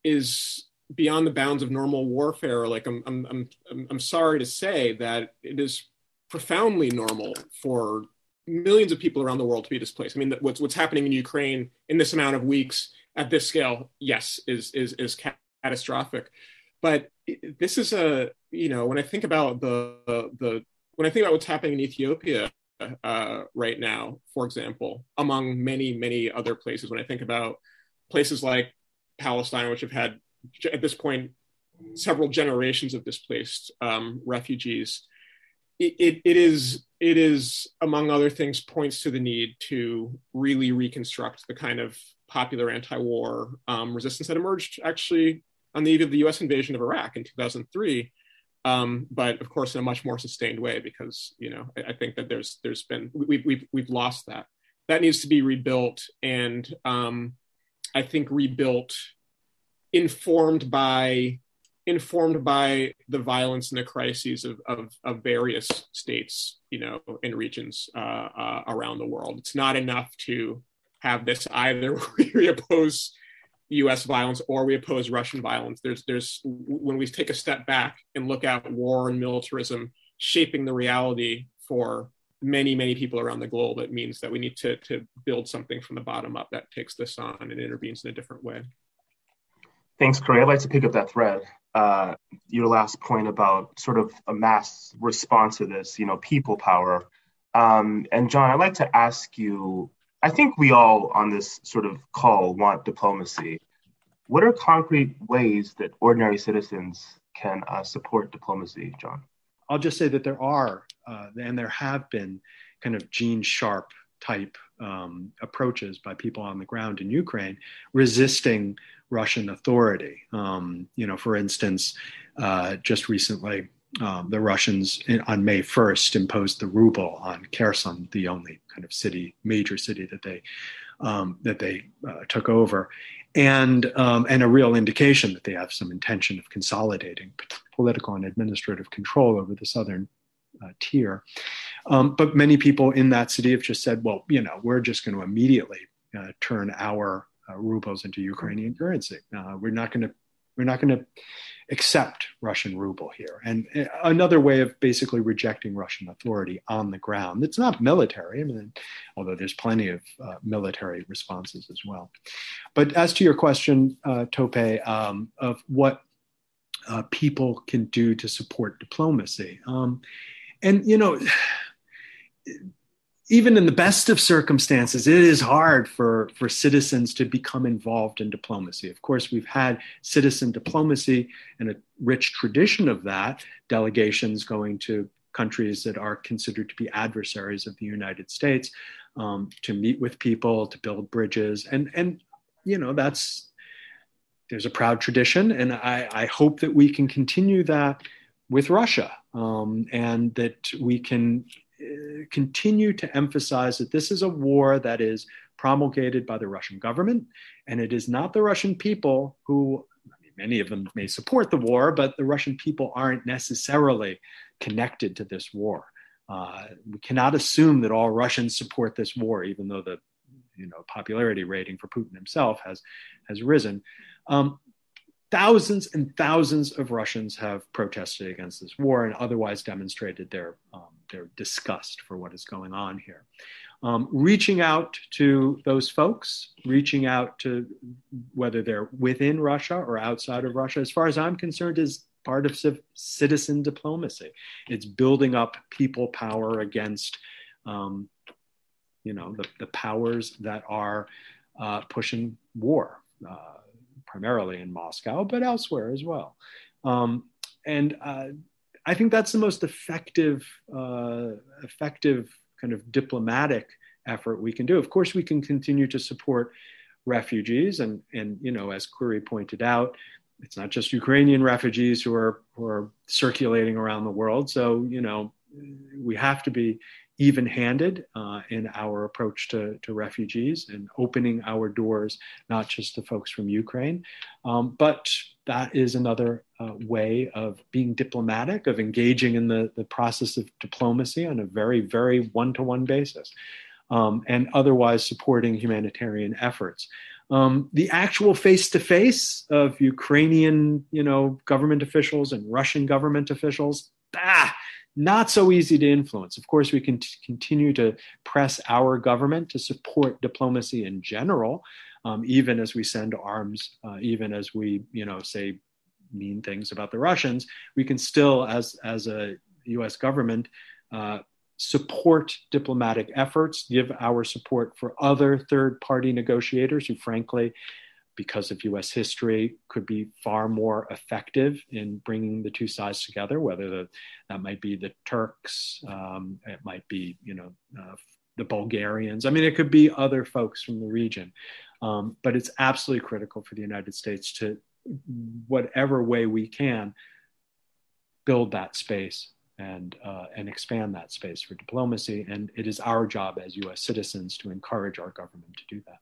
is beyond the bounds of normal warfare, like I'm, I'm, I'm, I'm sorry to say that it is profoundly normal for millions of people around the world to be displaced. I mean, what's what's happening in Ukraine in this amount of weeks at this scale, yes, is is is catastrophic. But this is a, you know, when I think about the the when I think about what's happening in Ethiopia uh, right now, for example, among many many other places, when I think about places like Palestine, which have had at this point several generations of displaced um, refugees, it, it, it is it is among other things points to the need to really reconstruct the kind of popular anti-war um, resistance that emerged actually on the eve of the U S invasion of Iraq in two thousand three, um, but of course in a much more sustained way, because you know I, I think that there's there's been we've we've we've lost that. That needs to be rebuilt, and um, I think rebuilt. informed by informed by the violence and the crises of, of, of various states, you know, and regions uh, uh, around the world. It's not enough to have this either we oppose U S violence or we oppose Russian violence. There's there's when we take a step back and look at war and militarism shaping the reality for many, many people around the globe, it means that we need to to build something from the bottom up that takes this on and intervenes in a different way. Thanks, Corey. I'd like to pick up that thread. Uh, your last point about sort of a mass response to this, you know, people power. Um, and John, I'd like to ask you, I think we all on this sort of call want diplomacy. What are concrete ways that ordinary citizens can uh, support diplomacy, John? I'll just say that there are, uh, and there have been kind of Gene Sharp type um, approaches by people on the ground in Ukraine resisting Russian authority. Um, you know, for instance, uh, just recently, um, the Russians in, on May first imposed the ruble on Kherson, the only kind of city, major city that they um, that they uh, took over, and um, and a real indication that they have some intention of consolidating political and administrative control over the southern uh, tier. Um, but many people in that city have just said, well, you know, we're just going to immediately uh, turn our uh, rubles into Ukrainian currency. Uh, we're not going to we're not going to accept Russian ruble here. And uh, another way of basically rejecting Russian authority on the ground. It's not military, I mean, although there's plenty of uh, military responses as well. But as to your question, uh, Tope, um, of what uh, people can do to support diplomacy. Um, and, you know, even in the best of circumstances, it is hard for, for citizens to become involved in diplomacy. Of course, we've had citizen diplomacy and a rich tradition of that, delegations going to countries that are considered to be adversaries of the United States um, to meet with people, to build bridges. And, and you know, that's, there's a proud tradition. And I, I hope that we can continue that with Russia um, and that we can continue to emphasize that this is a war that is promulgated by the Russian government, and it is not the Russian people who, I mean, many of them may support the war, but the Russian people aren't necessarily connected to this war. Uh, we cannot assume that all Russians support this war, even though the you know popularity rating for Putin himself has has risen. Um, Thousands and thousands of Russians have protested against this war and otherwise demonstrated their, um, their disgust for what is going on here. Um, reaching out to those folks, reaching out to whether they're within Russia or outside of Russia, as far as I'm concerned, is part of civ- citizen diplomacy. It's building up people power against, um, you know, the, the powers that are uh, pushing war. Uh, primarily in Moscow, but elsewhere as well. Um, and uh, I think that's the most effective, uh, effective kind of diplomatic effort we can do. Of course, we can continue to support refugees. And, and you know, as Kuri pointed out, it's not just Ukrainian refugees who are, who are circulating around the world. So, you know, we have to be even-handed uh, in our approach to, to refugees and opening our doors, not just to folks from Ukraine. Um, but that is another uh, way of being diplomatic, of engaging in the, the process of diplomacy on a very, very one-to-one basis, um, and otherwise supporting humanitarian efforts. Um, the actual face-to-face of Ukrainian, you know, government officials and Russian government officials, ah, not so easy to influence. Of course, we can t- continue to press our government to support diplomacy in general, um, even as we send arms, uh, even as we, you know, say mean things about the Russians. We can still, as as a U S government, uh, support diplomatic efforts, give our support for other third-party negotiators who, frankly, because of U S history, could be far more effective in bringing the two sides together, whether the, that might be the Turks, um, it might be, you know, uh, the Bulgarians. I mean, it could be other folks from the region. Um, but it's absolutely critical for the United States to, whatever way we can, build that space and, uh, and expand that space for diplomacy. And it is our job as U S citizens to encourage our government to do that.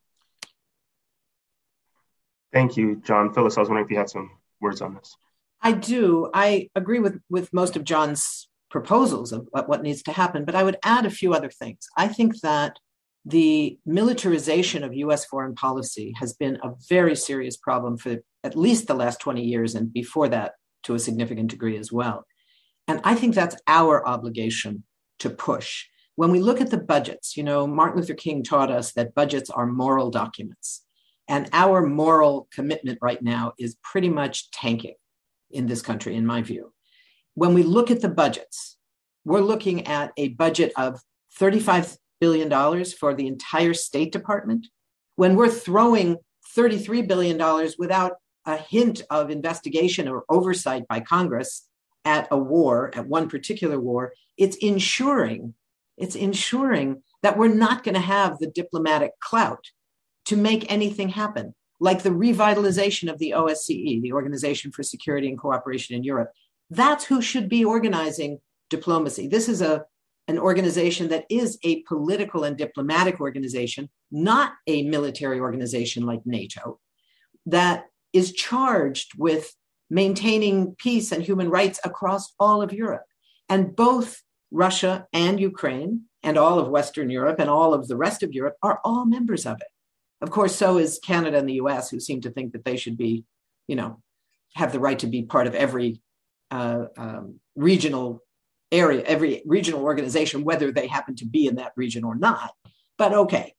Thank you, John. Phyllis, I was wondering if you had some words on this. I do. I agree with, with most of John's proposals of what needs to happen, but I would add a few other things. I think that the militarization of U S foreign policy has been a very serious problem for at least the last twenty years, and before that to a significant degree as well. And I think that's our obligation to push. When we look at the budgets, you know, Martin Luther King taught us that budgets are moral documents. And our moral commitment right now is pretty much tanking in this country, in my view. When we look at the budgets, we're looking at a budget of thirty-five billion dollars for the entire State Department when we're throwing thirty-three billion dollars without a hint of investigation or oversight by Congress at a war, at one particular war? It's ensuring, it's ensuring that we're not going to have the diplomatic clout to make anything happen, like the revitalization of the O S C E, the Organization for Security and Cooperation in Europe. That's who should be organizing diplomacy. This is a an organization that is a political and diplomatic organization, not a military organization like NATO, that is charged with maintaining peace and human rights across all of Europe. And both Russia and Ukraine and all of Western Europe and all of the rest of Europe are all members of it. Of course, so is Canada and the U S, who seem to think that they should be, you know, have the right to be part of every uh, um, regional area, every regional organization, whether they happen to be in that region or not. But okay,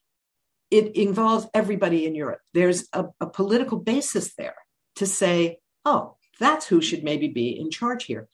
it involves everybody in Europe. There's a, a political basis there to say, oh, that's who should maybe be in charge here.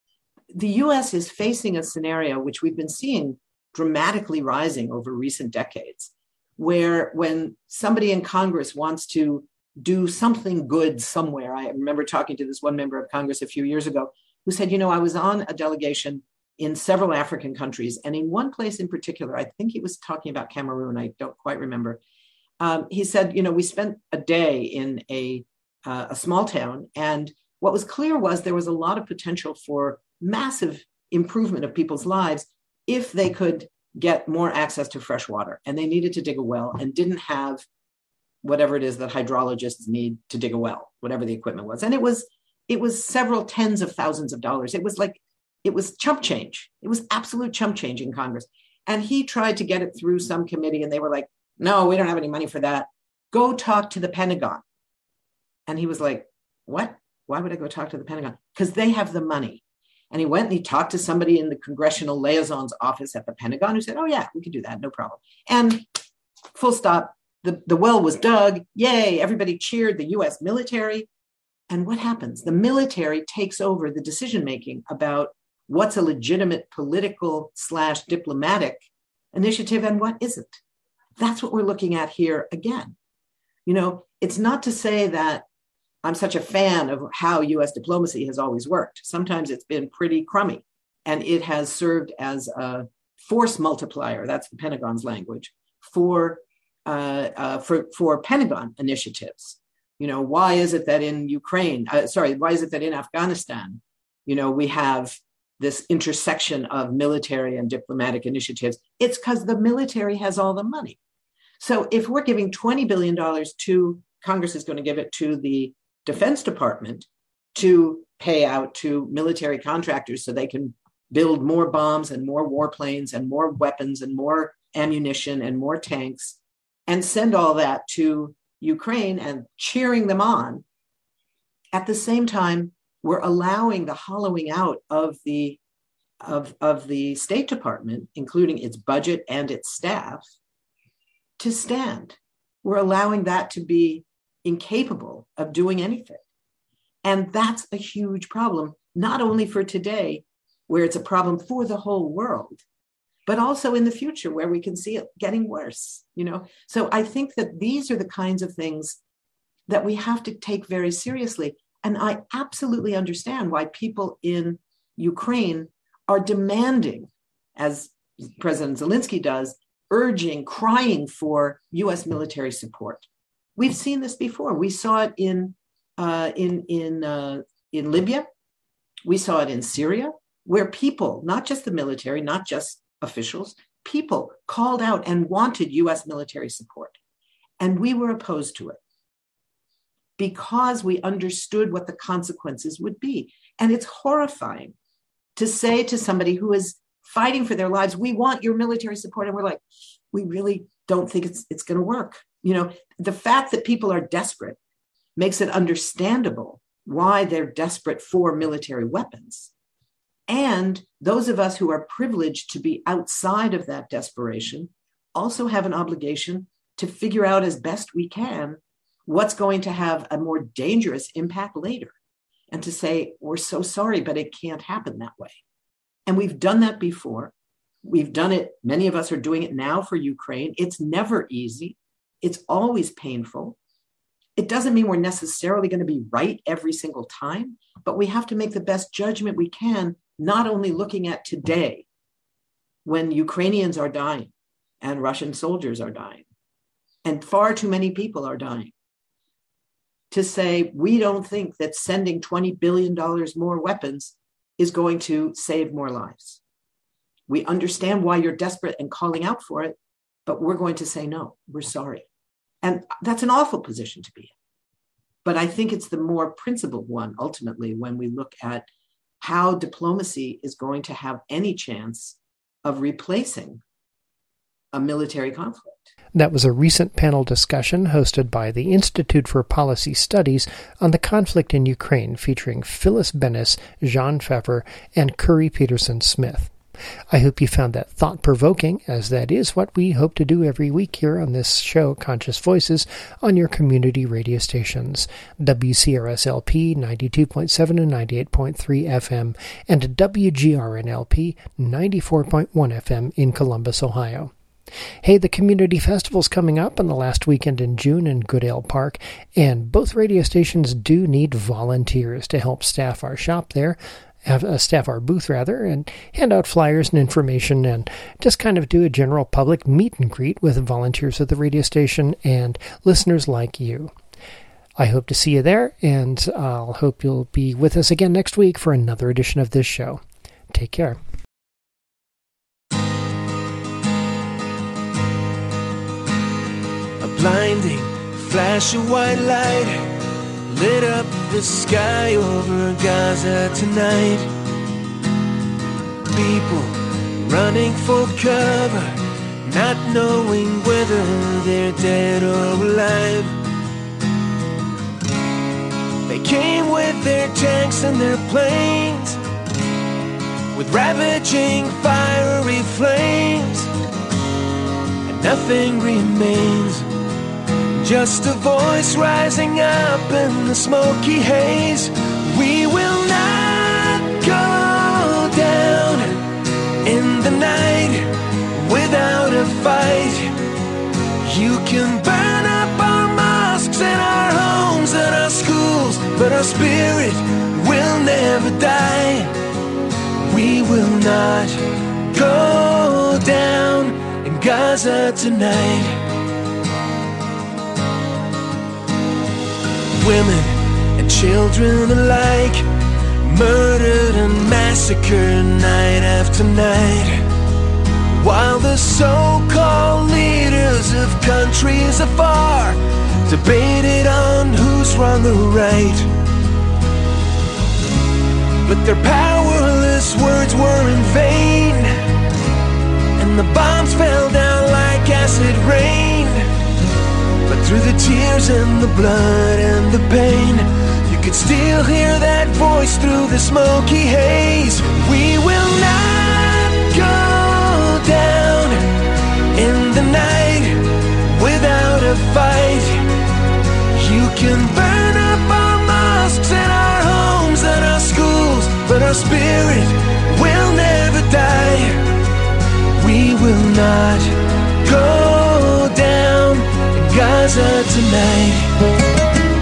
The U S is facing a scenario which we've been seeing dramatically rising over recent decades, where when somebody in Congress wants to do something good somewhere, I remember talking to this one member of Congress a few years ago who said, you know, I was on a delegation in several African countries, and in one place in particular, I think he was talking about Cameroon, I don't quite remember. Um, he said, you know, we spent a day in a, uh, a small town, and what was clear was there was a lot of potential for massive improvement of people's lives if they could get more access to fresh water, and they needed to dig a well and didn't have whatever it is that hydrologists need to dig a well, whatever the equipment was. And it was, it was several tens of thousands of dollars. It was like, it was chump change. It was absolute chump change in Congress. And he tried to get it through some committee, and they were like, no, we don't have any money for that. Go talk to the Pentagon. And he was like, what? Why would I go talk to the Pentagon? Because they have the money. And he went and he talked to somebody in the Congressional Liaison's office at the Pentagon who said, oh yeah, we can do that, no problem. And full stop, the, the well was dug, yay, everybody cheered, the U S military. And what happens? The military takes over the decision-making about what's a legitimate political slash diplomatic initiative and what isn't. That's what we're looking at here again. You know, it's not to say that I'm such a fan of how U S diplomacy has always worked. Sometimes it's been pretty crummy, and it has served as a force multiplier, that's the Pentagon's language, for, uh, uh, for, for Pentagon initiatives. You know, why is it that in Ukraine, uh, sorry, why is it that in Afghanistan, you know, we have this intersection of military and diplomatic initiatives? It's because the military has all the money. So if we're giving twenty billion dollars to, Congress is going to give it to the Defense Department to pay out to military contractors so they can build more bombs and more warplanes and more weapons and more ammunition and more tanks, and send all that to Ukraine and cheering them on. At the same time, we're allowing the hollowing out of the, of, of the State Department, including its budget and its staff, to stand. We're allowing that to be incapable of doing anything. And that's a huge problem, not only for today, where it's a problem for the whole world, but also in the future where we can see it getting worse, you know? So I think that these are the kinds of things that we have to take very seriously. And I absolutely understand why people in Ukraine are demanding, as President Zelensky does, urging, crying for U S military support. We've seen this before. We saw it in uh, in in uh, in Libya. We saw it in Syria, where people, not just the military, not just officials, people called out and wanted U S military support, and we were opposed to it because we understood what the consequences would be. And it's horrifying to say to somebody who is fighting for their lives, "We want your military support," and we're like, "We really don't think it's it's going to work." You know, the fact that people are desperate makes it understandable why they're desperate for military weapons. And those of us who are privileged to be outside of that desperation also have an obligation to figure out as best we can what's going to have a more dangerous impact later, and to say, we're so sorry, but it can't happen that way. And we've done that before. We've done it. Many of us are doing it now for Ukraine. It's never easy. It's always painful. It doesn't mean we're necessarily going to be right every single time, but we have to make the best judgment we can, not only looking at today when Ukrainians are dying and Russian soldiers are dying, and far too many people are dying, to say we don't think that sending twenty billion dollars more weapons is going to save more lives. We understand why you're desperate and calling out for it, but we're going to say no, we're sorry. And that's an awful position to be in. But I think it's the more principled one, ultimately, when we look at how diplomacy is going to have any chance of replacing a military conflict. That was a recent panel discussion hosted by the Institute for Policy Studies on the conflict in Ukraine, featuring Phyllis Bennis, Jean Pfeffer, and Curry Peterson Smith. I hope you found that thought-provoking, as that is what we hope to do every week here on this show, Conscious Voices, on your community radio stations, W C R S L P ninety-two point seven and ninety-eight point three F M, and W G R N L P ninety-four point one F M in Columbus, Ohio. Hey, the Community Festival's coming up on the last weekend in June in Goodale Park, and both radio stations do need volunteers to help staff our shop there, have uh, staff our booth rather, and hand out flyers and information, and just kind of do a general public meet and greet with volunteers at the radio station and listeners like you. I hope to see you there, and I'll hope you'll be with us again next week for another edition of this show. Take care. Blinding flash of white light lit up the sky over Gaza tonight. People running for cover, not knowing whether they're dead or alive. They came with their tanks and their planes, with ravaging fiery flames, and nothing remains. Just a voice rising up in the smoky haze. We will not go down in the night without a fight. You can burn up our mosques and our homes and our schools, but our spirit will never die. We will not go down in Gaza tonight. Women and children alike, murdered and massacred night after night, while the so-called leaders of countries afar debated on who's wrong or right. But their powerless words were in vain, and the bombs fell down like acid rain. But through the tears and the blood and the pain, you could still hear that voice through the smoky haze. We will not go down in the night without a fight. You can burn up our mosques and our homes and our schools, but our spirit will never die. We will not go down Gaza tonight.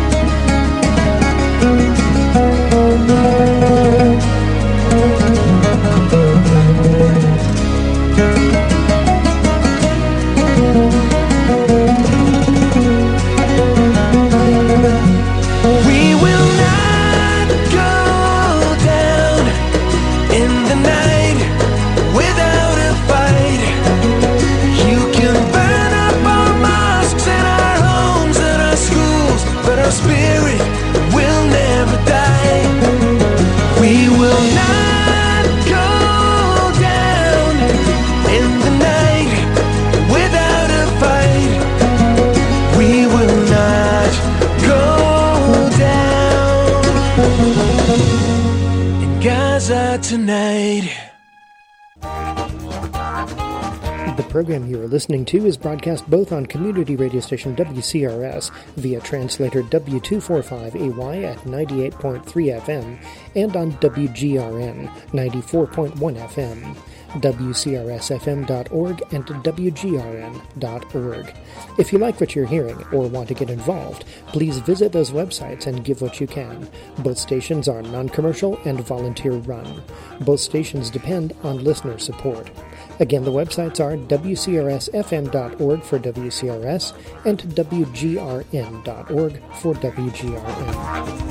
We will not go down in the night without a fight. You can burn up our mosques and our homes and our schools, but our spirit will never die. We will not go down in the night without a fight. We will not go down in Gaza tonight. The program you are listening to is broadcast both on community radio station W C R S via translator W two forty-five A Y at ninety-eight point three F M and on W G R N ninety-four point one F M. W C R S F M dot org and W G R N dot org. If you like what you're hearing or want to get involved, please visit those websites and give what you can. Both stations are non-commercial and volunteer-run. Both stations depend on listener support. Again, the websites are W C R S F M dot org for W C R S and W G R N dot org for W G R N.